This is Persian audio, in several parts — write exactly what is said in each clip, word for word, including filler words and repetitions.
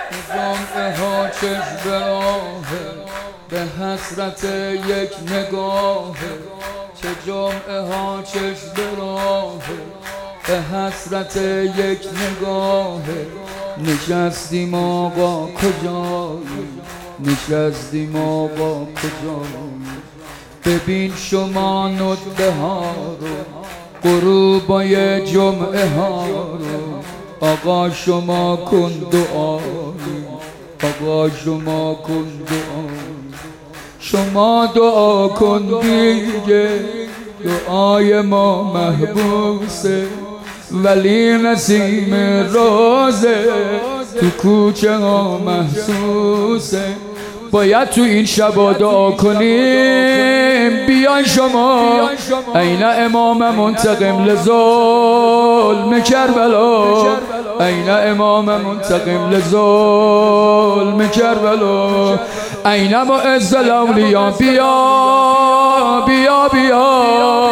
جمعه ها چشم به راهه، به حسرت یک نگاهه. چه جمعه ها چشم به راهه، به حسرت یک نگاهه. نشستیم آقا کجایی، نشستیم آقا کجایی. ببین شما ندبه ها رو، غروبای جمعه ها رو. آقا شما کن دعایی، آقا شما کن دعایی. شما دعا کن دیگه، دعای ما محبوسه. ولی نسیم روزه تو کوچه ها محسوسه. باید تو این شبا دعا کنیم. بیان شما این امام منتقم لظلم کربلا، این امام منتقم لظلم کربلا. این معز الاولیاء بیا بیا بیا.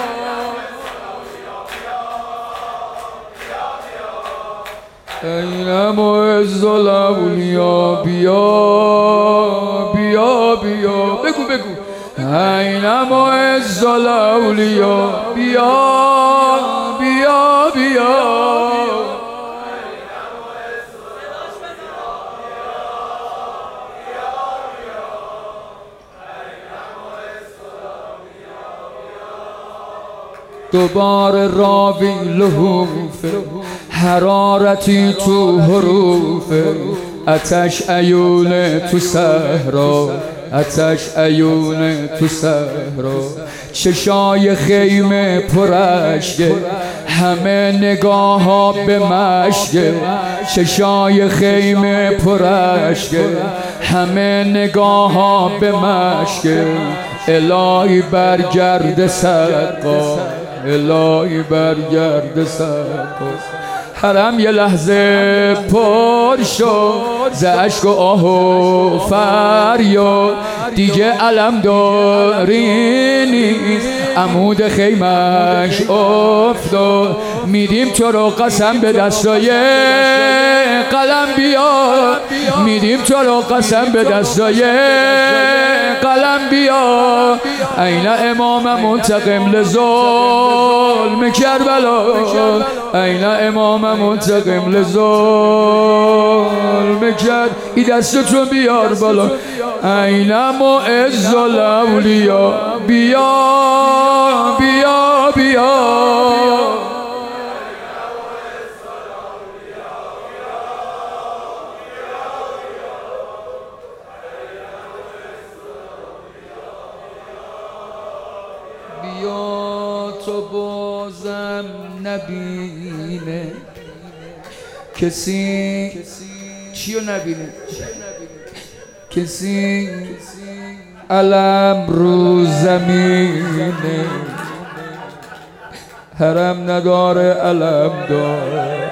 این معز الاولیاء بیا بیا بیا. بگو بگو. این معز الاولیاء بیا بیا بیا. دوباره راوی لحوفه، حرارتی تو حروفه. آتش عیون تو صحرا، آتش عیون تو صحرا. چشای خیمه پرشگه، همه نگاه ها به مشگه. چشای خیمه پرشگه، همه نگاه ها به مشگه. الهی برگرد سقا، الهی برگرد سقا. حرم یه لحظه پر شد ز اشک و آه و فریاد. دیگه علمداری نیست، عمود خیمش افتاد. میدیم تو رو قسم به دستای قلم بیا، میدیم تو رو قسم به دستای قلم بیا. این امام منتقم لظلم کربلا، این امام منتقم لظلم کرد. این دستتو بیار بالا. این معز الاولیاء بیا بیا بیا. بیا تو بازم نبینه کسی. چیو نبینه کسی؟ علم رو زمینه، حرم نداره علم داره.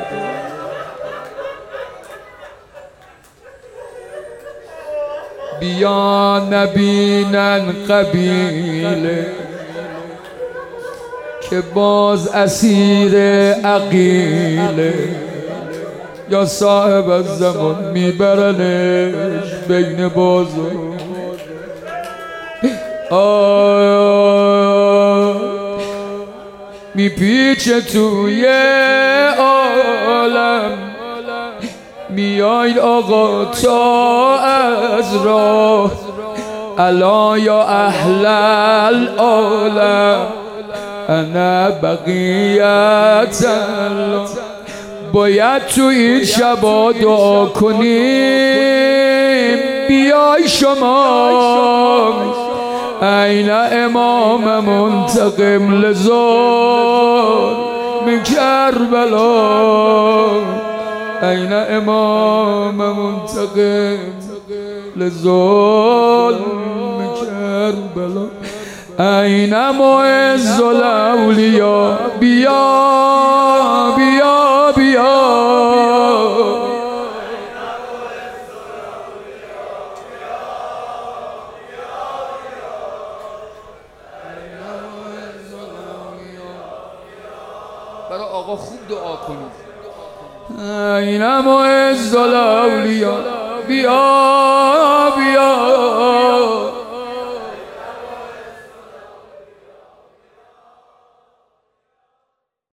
بیا نبینن قبیله که باز اسیر عقیله. یا صاحب الزمان میبرنش بین بازو. آه میپیچه توی عالم. میاید آقا تا از راه، الا یا اهل العالم انا بقیت الله. باید تو این شبا دعا کنیم. بیای شما این امام منتقم لظلم کربلا، این امام منتقم لظلم کربلا. این معز الاولیاء بیا بیا بیا. برای آقا خوب دعا کنید. این معز الاولیا بیا